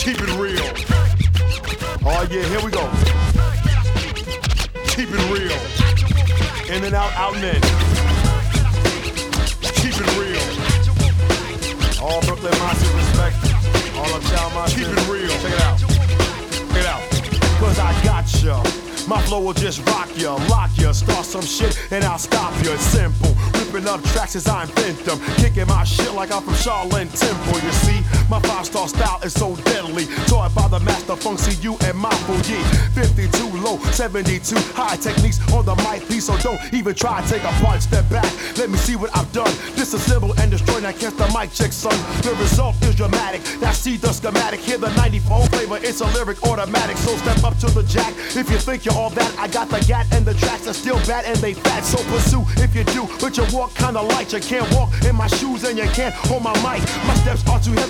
Keep it real. Oh yeah, here we go. Keep it real. In and out, out and in. Keep it real. All Brooklyn Monsters respect. All Uptown Monsters. Keep it real. Check it out. Check it out. Cause I got ya. My flow will just rock ya, lock ya, start some shit and I'll stop ya. It's simple, ripping up tracks as I invent them, kicking my shit like I'm from Shaolin Temple. You see, my 5-star style is so deadly, taught by the master Funk CU and Mapo Yi. 52 low, 72 high, techniques on the mic piece, so don't even try to take a part. Step back, let me see what I've done. Disassemble and destroy, now catch the mic check, son. The result is dramatic, now see the schematic. Hear the 94 flavor, it's a lyric automatic. So step up to the jack if you think you're all that. I got the gat and the tracks are still bad and they fat. So pursue if you do, but you walk kinda light. You can't walk in my shoes and you can't hold my mic. My steps are too heavy.